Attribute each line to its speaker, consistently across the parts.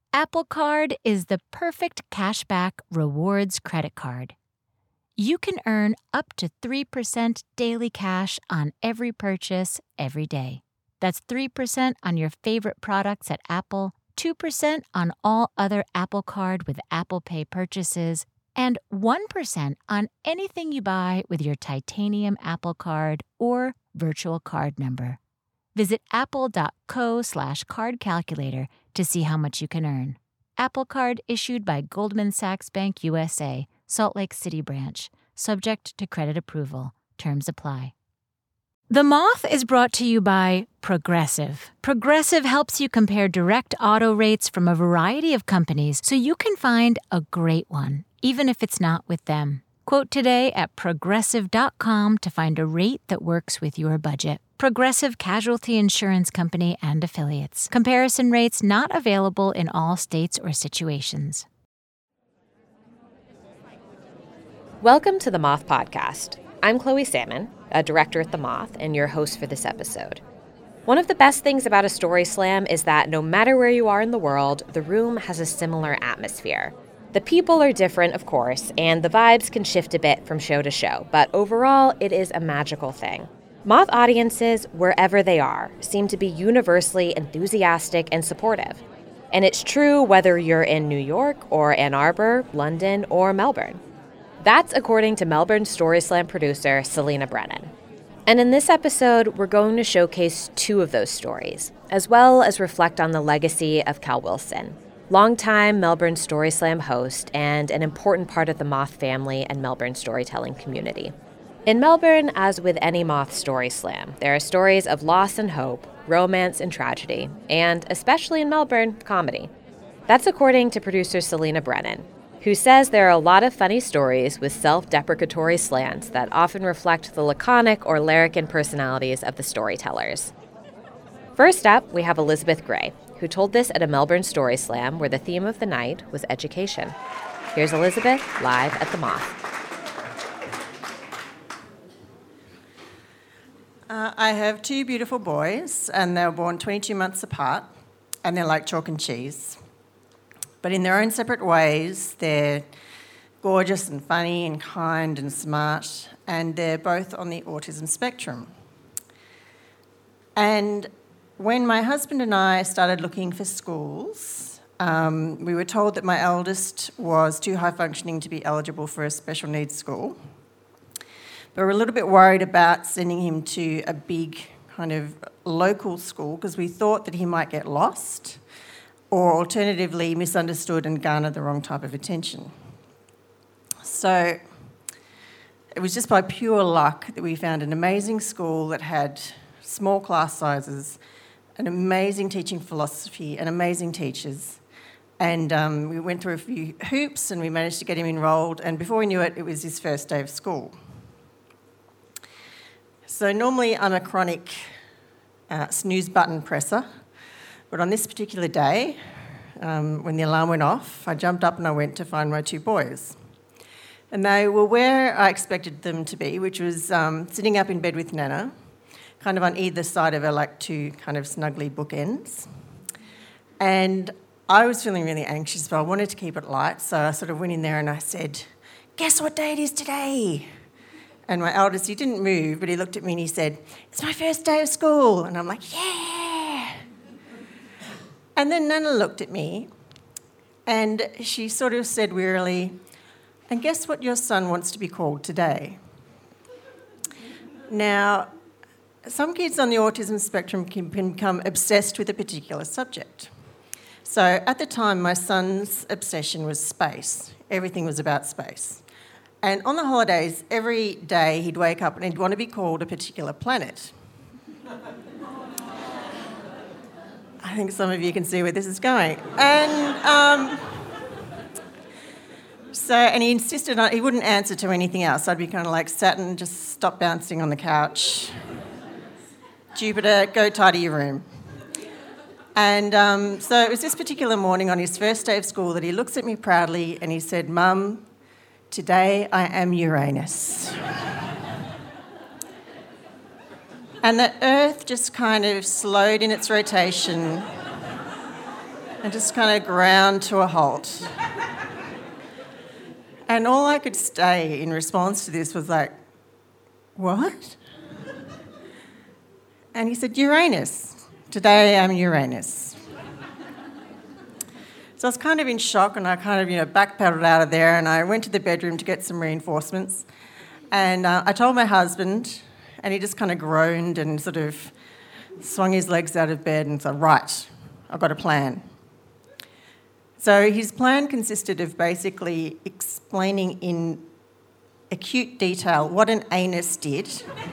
Speaker 1: Apple Card is the perfect cashback rewards credit card. You can earn up to 3% daily cash on every purchase every day. That's 3% on your favorite products at Apple, 2% on all other Apple Card with Apple Pay purchases, and 1% on anything you buy with your titanium Apple Card or virtual card number. Visit apple.co/card calculator to see how much you can earn. Apple Card issued by Goldman Sachs Bank USA, Salt Lake City branch. Subject to credit approval. Terms apply. The Moth is brought to you by Progressive. Progressive helps you compare direct auto rates from a variety of companies so you can find a great one, even if it's not with them. Quote today at progressive.com to find a rate that works with your budget. Progressive Casualty Insurance Company and Affiliates. Comparison rates not available in all states or situations.
Speaker 2: Welcome to the Moth Podcast. I'm Chloe Salmon, a director at the Moth, and your host for this episode. One of the best things about a story slam is that no matter where you are in the world, the room has a similar atmosphere. The people are different, of course, and the vibes can shift a bit from show to show, but overall, it is a magical thing. Moth audiences, wherever they are, seem to be universally enthusiastic and supportive. And it's true whether you're in New York or Ann Arbor, London, or Melbourne. That's according to Melbourne Story Slam producer Selena Brennan. And in this episode, we're going to showcase two of those stories, as well as reflect on the legacy of Cal Wilson, longtime Melbourne Story Slam host and an important part of the Moth family and Melbourne storytelling community. In Melbourne, as with any Moth Story Slam, there are stories of loss and hope, romance and tragedy, and, especially in Melbourne, comedy. That's according to producer Selena Brennan, who says there are a lot of funny stories with self-deprecatory slants that often reflect the laconic or larrikin personalities of the storytellers. First up, we have Elizabeth Gray, who told this at a Melbourne Story Slam where the theme of the night was education. Here's Elizabeth live at the Moth.
Speaker 3: I have two beautiful boys, and they were born 22 months apart, and they're like chalk and cheese. But in their own separate ways, they're gorgeous and funny and kind and smart, and they're both on the autism spectrum. And when my husband and I started looking for schools, we were told that my eldest was too high functioning to be eligible for a special needs school. But we're a little bit worried about sending him to a big kind of local school because we thought that he might get lost or alternatively misunderstood and garner the wrong type of attention. So it was just by pure luck that we found an amazing school that had small class sizes, an amazing teaching philosophy, and amazing teachers. And we went through a few hoops and we managed to get him enrolled, and before we knew it, it was his first day of school. So normally I'm a chronic snooze button presser, but on this particular day, when the alarm went off, I jumped up and I went to find my two boys. And they were where I expected them to be, which was sitting up in bed with Nana, kind of on either side of her, like two kind of snuggly bookends. And I was feeling really anxious, but I wanted to keep it light, so I sort of went in there and I said, "Guess what day it is today?" And my eldest, he didn't move, but he looked at me and he said, "It's my first day of school." And I'm like, "Yeah." And then Nana looked at me and she sort of said wearily, "And guess what your son wants to be called today?" Now, some kids on the autism spectrum can become obsessed with a particular subject. So at the time, my son's obsession was space. Everything was about space. And on the holidays, every day he'd wake up and he'd want to be called a particular planet. I think some of you can see where this is going. And and he insisted he wouldn't answer to anything else. I'd be kind of like, Saturn, just stop bouncing on the couch. Jupiter, go tidy your room. And so it was this particular morning on his first day of school that he looks at me proudly and he said, "Mum, today I am Uranus." And the Earth just kind of slowed in its rotation and just kind of ground to a halt. And all I could say in response to this was like, what? And he said, Uranus. Today I'm Uranus. So I was kind of in shock, and I kind of, backpedaled out of there, and I went to the bedroom to get some reinforcements. And I told my husband, and he just kind of groaned and sort of swung his legs out of bed and said, right, I've got a plan. So his plan consisted of basically explaining in acute detail what an anus did.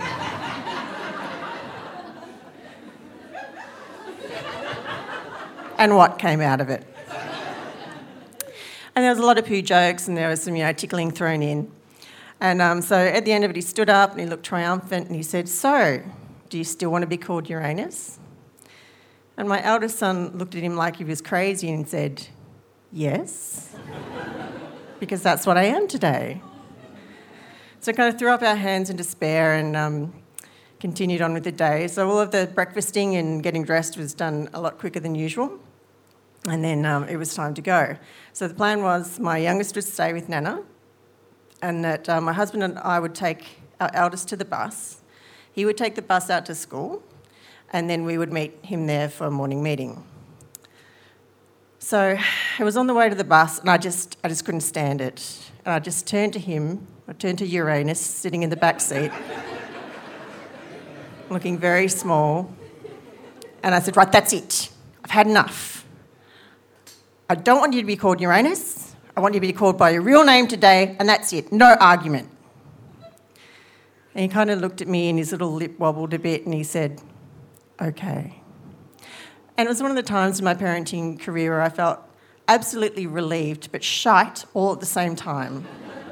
Speaker 3: And what came out of it. And there was a lot of poo jokes, and there was some, tickling thrown in. And so at the end of it, he stood up and he looked triumphant and he said, so, do you still want to be called Uranus? And my eldest son looked at him like he was crazy and said, yes, because that's what I am today. So I kind of threw up our hands in despair and continued on with the day. So all of the breakfasting and getting dressed was done a lot quicker than usual. And then it was time to go. So the plan was my youngest would stay with Nana, and that my husband and I would take our eldest to the bus. He would take the bus out to school, and then we would meet him there for a morning meeting. So it was on the way to the bus, and I just couldn't stand it. And I just turned to him. I turned to Uranus, sitting in the back seat, looking very small. And I said, right, that's it. I've had enough. I don't want you to be called Uranus. I want you to be called by your real name today, and that's it. No argument. And he kind of looked at me and his little lip wobbled a bit and he said, okay. And it was one of the times in my parenting career where I felt absolutely relieved but shite all at the same time.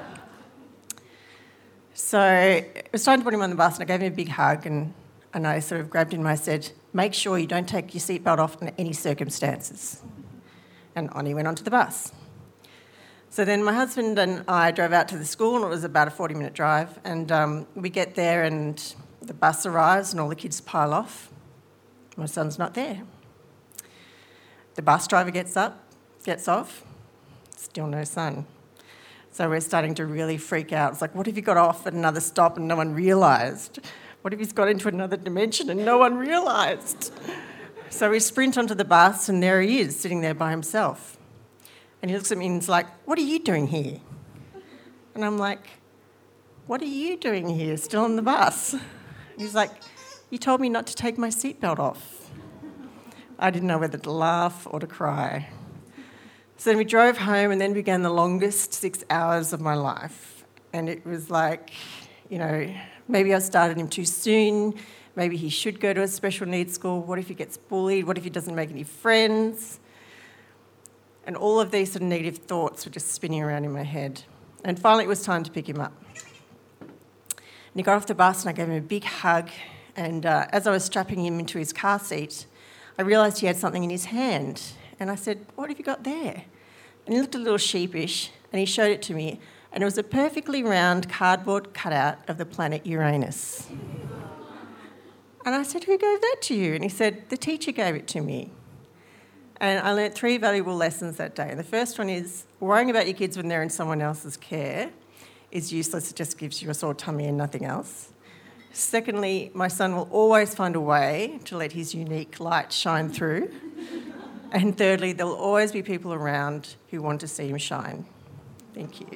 Speaker 3: So it was time to put him on the bus, and I gave him a big hug and I sort of grabbed him and I said, make sure you don't take your seatbelt off in any circumstances. And on he went onto the bus. So then my husband and I drove out to the school, and it was about a 40-minute drive, and we get there and the bus arrives and all the kids pile off. My son's not there. The bus driver gets off, still no son. So we're starting to really freak out. It's like, what if he got off at another stop and no one realised? What if he's got into another dimension and no one realised? So we sprint onto the bus, and there he is, sitting there by himself. And he looks at me and he's like, what are you doing here? And I'm like, what are you doing here, still on the bus? And he's like, you told me not to take my seatbelt off. I didn't know whether to laugh or to cry. So then we drove home, and then began the longest 6 hours of my life. And it was like, maybe I started him too soon. Maybe he should go to a special needs school. What if he gets bullied? What if he doesn't make any friends? And all of these sort of negative thoughts were just spinning around in my head. And finally it was time to pick him up. And he got off the bus and I gave him a big hug. And as I was strapping him into his car seat, I realised he had something in his hand. And I said, what have you got there? And he looked a little sheepish and he showed it to me. And it was a perfectly round cardboard cutout of the planet Uranus. And I said, who gave that to you? And he said, the teacher gave it to me. And I learnt 3 valuable lessons that day. And the first one is, worrying about your kids when they're in someone else's care is useless. It just gives you a sore tummy and nothing else. Secondly, my son will always find a way to let his unique light shine through. And thirdly, there will always be people around who want to see him shine. Thank you.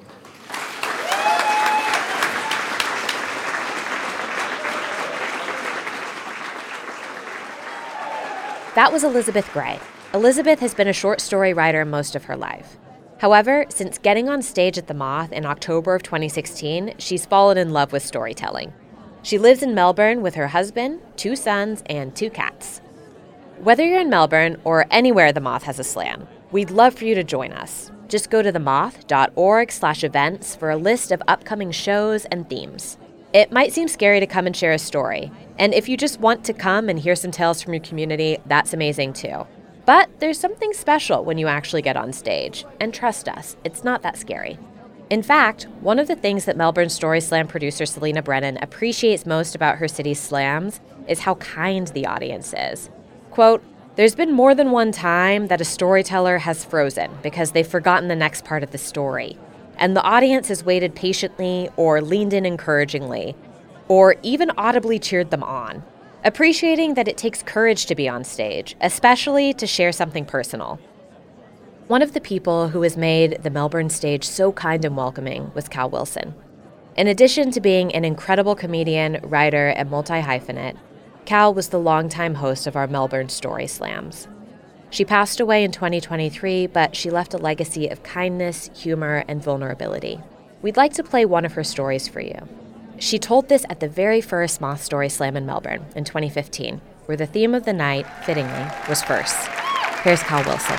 Speaker 2: That was Elizabeth Gray. Elizabeth has been a short story writer most of her life. However, since getting on stage at the Moth in October of 2016, she's fallen in love with storytelling. She lives in Melbourne with her husband, 2 sons, and 2 cats. Whether you're in Melbourne or anywhere the Moth has a slam, we'd love for you to join us. Just go to themoth.org/events for a list of upcoming shows and themes. It might seem scary to come and share a story, and if you just want to come and hear some tales from your community, that's amazing too. But there's something special when you actually get on stage, and trust us, it's not that scary. In fact, one of the things that Melbourne Story Slam producer Selena Brennan appreciates most about her city's slams is how kind the audience is. Quote, There's been more than one time that a storyteller has frozen because they've forgotten the next part of the story, and the audience has waited patiently or leaned in encouragingly, or even audibly cheered them on, appreciating that it takes courage to be on stage, especially to share something personal. One of the people who has made the Melbourne stage so kind and welcoming was Cal Wilson. In addition to being an incredible comedian, writer, and multi-hyphenate, Cal was the longtime host of our Melbourne Story Slams. She passed away in 2023, but she left a legacy of kindness, humor, and vulnerability. We'd like to play one of her stories for you. She told this at the very first Moth Story Slam in Melbourne in 2015, where the theme of the night, fittingly, was firsts. Here's Cal Wilson.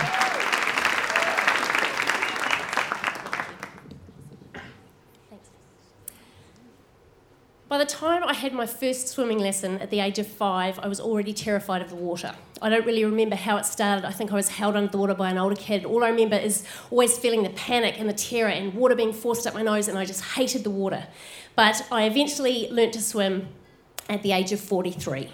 Speaker 4: By the time I had my first swimming lesson at the age of 5, I was already terrified of the water. I don't really remember how it started. I think I was held under the water by an older kid. All I remember is always feeling the panic and the terror and water being forced up my nose, and I just hated the water. But I eventually learnt to swim at the age of 43.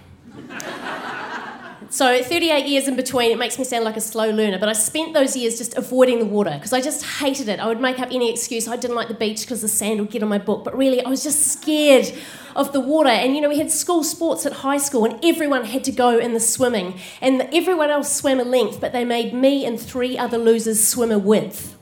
Speaker 4: So 38 years in between, it makes me sound like a slow learner, but I spent those years just avoiding the water because I just hated it. I would make up any excuse. I didn't like the beach because the sand would get on my book, but really I was just scared of the water. And, we had school sports at high school and everyone had to go in the swimming. And everyone else swam a length, but they made me and 3 other losers swim a width.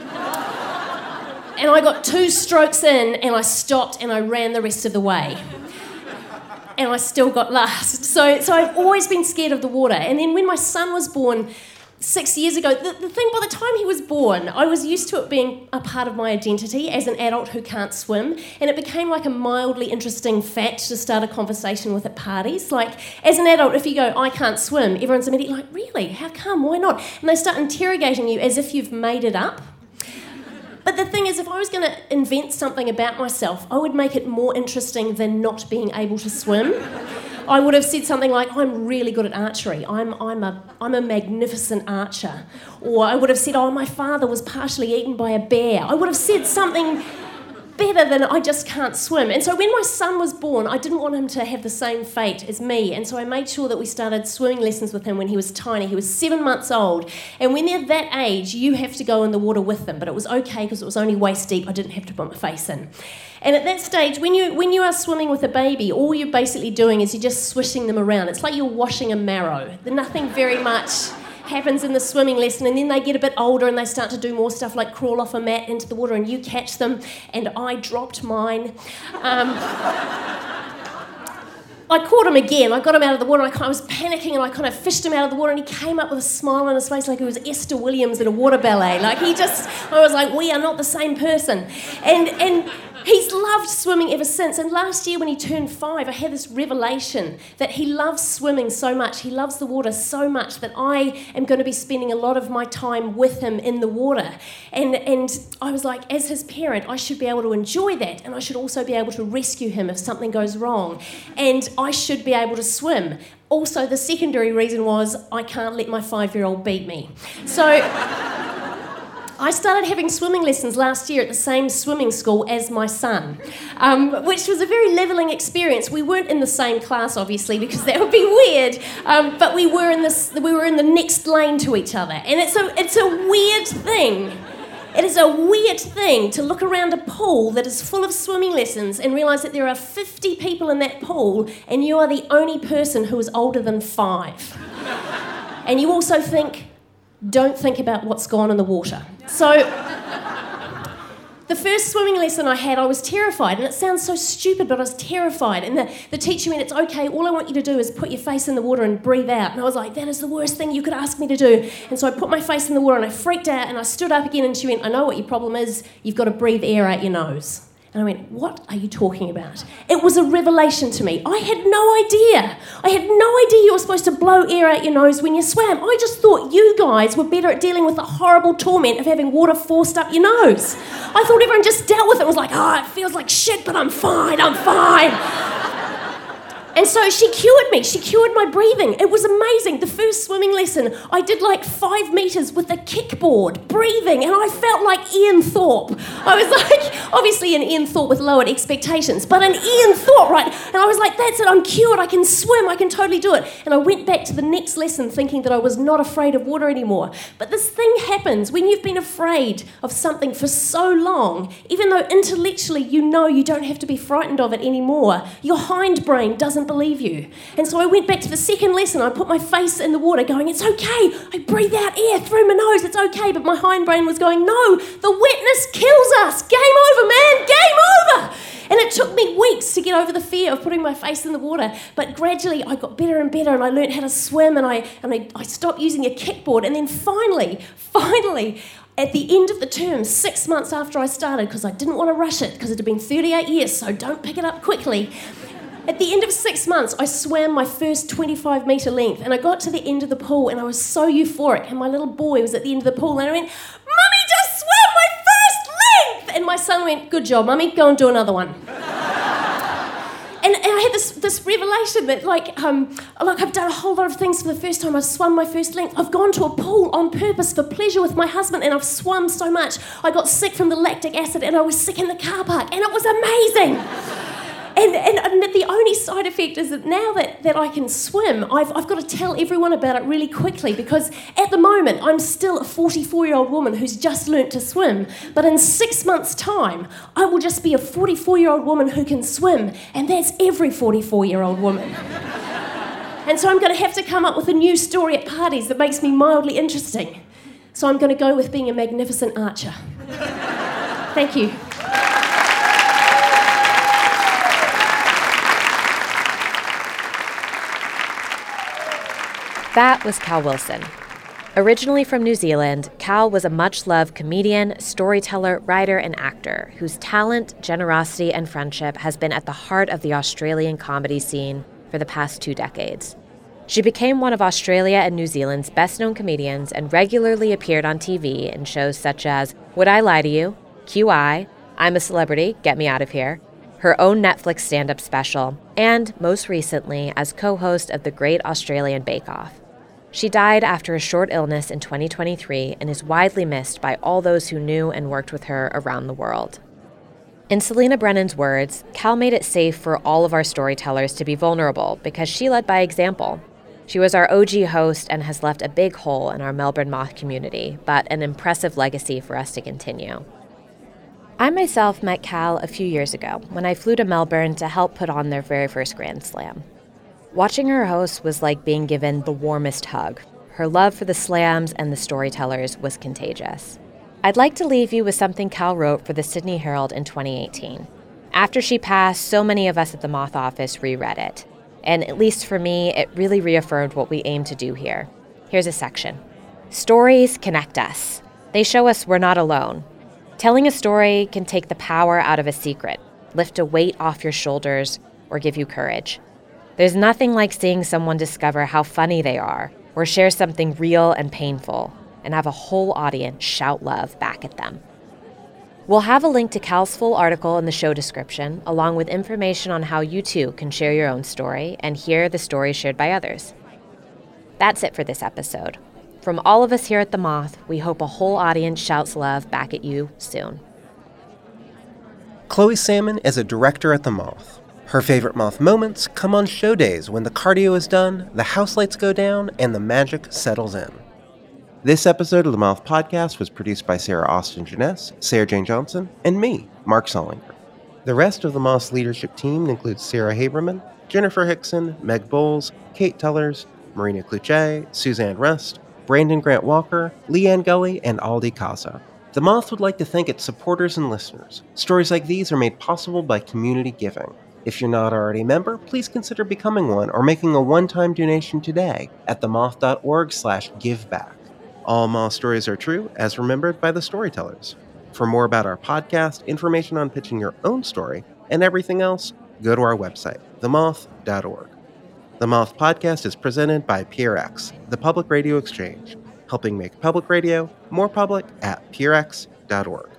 Speaker 4: And I got 2 strokes in and I stopped and I ran the rest of the way. And I still got last. So I've always been scared of the water. And then when my son was born 6 years ago, the thing, by the time he was born, I was used to it being a part of my identity as an adult who can't swim. And it became like a mildly interesting fact to start a conversation with at parties. Like, as an adult, if you go, I can't swim, everyone's immediately like, really? How come? Why not? And they start interrogating you as if you've made it up. But the thing is, if I was going to invent something about myself, I would make it more interesting than not being able to swim. I would have said something like, I'm really good at archery. I'm a magnificent archer. Or I would have said, my father was partially eaten by a bear. I would have said something better than I just can't swim. And so when my son was born, I didn't want him to have the same fate as me. And so I made sure that we started swimming lessons with him when he was tiny. He was 7 months old. And when they're that age, you have to go in the water with them. But it was okay because it was only waist deep. I didn't have to put my face in. And at that stage, when you are swimming with a baby, all you're basically doing is you're just swishing them around. It's like you're washing a marrow. Nothing very much happens in the swimming lesson, and then they get a bit older and they start to do more stuff like crawl off a mat into the water and you catch them, and I dropped mine. I caught him again. I got him out of the water. I was panicking and I kind of fished him out of the water, and he came up with a smile on his face like he was Esther Williams in a water ballet. I was like, we are not the same person. And he's loved swimming ever since. And last year when he turned 5, I had this revelation that he loves swimming so much, he loves the water so much, that I am going to be spending a lot of my time with him in the water. And I was like, as his parent, I should be able to enjoy that, and I should also be able to rescue him if something goes wrong. And I should be able to swim. Also, the secondary reason was I can't let my 5-year-old beat me. So I started having swimming lessons last year at the same swimming school as my son, which was a very levelling experience. We weren't in the same class, obviously, because that would be weird. But we were in the next lane to each other, and it's a weird thing. It is a weird thing to look around a pool that is full of swimming lessons and realise that there are 50 people in that pool, and you are the only person who is older than 5. And you also think, don't think about what's gone in the water. So the first swimming lesson I had, I was terrified, and it sounds so stupid, but I was terrified. And the teacher went, it's okay, all I want you to do is put your face in the water and breathe out. And I was like, that is the worst thing you could ask me to do. And so I put my face in the water and I freaked out, and I stood up again, and she went, I know what your problem is, you've got to breathe air out your nose. And I went, what are you talking about? It was a revelation to me. I had no idea. I had no idea you were supposed to blow air out your nose when you swam. I just thought you guys were better at dealing with the horrible torment of having water forced up your nose. I thought everyone just dealt with it and was like, it feels like shit, but I'm fine. And so she cured me. She cured my breathing. It was amazing. The first swimming lesson, I did like 5 metres with a kickboard, breathing, and I felt like Ian Thorpe. I was like, obviously an Ian Thorpe with lowered expectations, but an Ian Thorpe, right? And I was like, that's it, I'm cured, I can swim, I can totally do it. And I went back to the next lesson thinking that I was not afraid of water anymore. But this thing happens when you've been afraid of something for so long, even though intellectually you know you don't have to be frightened of it anymore, your hindbrain doesn't believe you. And so I went back to the second lesson. I put my face in the water going, it's okay. I breathe out air through my nose. It's okay. But my hindbrain was going, no, the wetness kills us. Game over, man. Game over. And it took me weeks to get over the fear of putting my face in the water. But gradually I got better and better and I learned how to swim and I stopped using a kickboard. And then finally, at the end of the term, 6 months after I started, because I didn't want to rush it, because it had been 38 years, so don't pick it up quickly. At the end of 6 months, I swam my first 25-metre length, and I got to the end of the pool, and I was so euphoric, and my little boy was at the end of the pool, and I went, Mummy just swam my first length! And my son went, good job, Mummy, go and do another one. And I had this revelation that, I've done a whole lot of things for the first time. I've swum my first length. I've gone to a pool on purpose for pleasure with my husband, and I've swum so much. I got sick from the lactic acid, and I was sick in the car park, and it was amazing. And the only side effect is that now that I can swim, I've got to tell everyone about it really quickly, because at the moment I'm still a 44-year-old woman who's just learnt to swim. But in 6 months' time, I will just be a 44-year-old woman who can swim, and that's every 44-year-old woman. And so I'm going to have to come up with a new story at parties that makes me mildly interesting. So I'm going to go with being a magnificent archer. Thank you.
Speaker 2: That was Cal Wilson. Originally from New Zealand, Cal was a much-loved comedian, storyteller, writer, and actor whose talent, generosity, and friendship has been at the heart of the Australian comedy scene for the past 2 decades. She became one of Australia and New Zealand's best-known comedians and regularly appeared on TV in shows such as Would I Lie to You?, QI, I'm a Celebrity, Get Me Out of Here, her own Netflix stand-up special, and, most recently, as co-host of the Great Australian Bake Off. She died after a short illness in 2023 and is widely missed by all those who knew and worked with her around the world. In Selena Brennan's words, Cal made it safe for all of our storytellers to be vulnerable because she led by example. She was our OG host and has left a big hole in our Melbourne Moth community, but an impressive legacy for us to continue. I myself met Cal a few years ago when I flew to Melbourne to help put on their very first Grand Slam. Watching her host was like being given the warmest hug. Her love for the slams and the storytellers was contagious. I'd like to leave you with something Cal wrote for the Sydney Herald in 2018. After she passed, so many of us at the Moth office reread it. And at least for me, it really reaffirmed what we aim to do here. Here's a section. Stories connect us. They show us we're not alone. Telling a story can take the power out of a secret, lift a weight off your shoulders, or give you courage. There's nothing like seeing someone discover how funny they are, or share something real and painful, and have a whole audience shout love back at them. We'll have a link to Cal's full article in the show description, along with information on how you too can share your own story and hear the stories shared by others. That's it for this episode. From all of us here at The Moth, we hope a whole audience shouts love back at you soon.
Speaker 5: Chloe Salmon is a director at The Moth. Her favorite Moth moments come on show days when the cardio is done, the house lights go down, and the magic settles in. This episode of the Moth Podcast was produced by Sarah Austin Jeunesse, Sarah Jane Johnson, and me, Mark Solinger. The rest of the Moth's leadership team includes Sarah Haberman, Jennifer Hickson, Meg Bowles, Kate Tellers, Marina Cluche, Suzanne Rest, Brandon Grant Walker, Leanne Gully, and Aldi Casa. The Moth would like to thank its supporters and listeners. Stories like these are made possible by community giving. If you're not already a member, please consider becoming one or making a one-time donation today at themoth.org/giveback. All Moth stories are true, as remembered by the storytellers. For more about our podcast, information on pitching your own story, and everything else, go to our website, themoth.org. The Moth Podcast is presented by PRX, the Public Radio Exchange, helping make public radio more public at prx.org.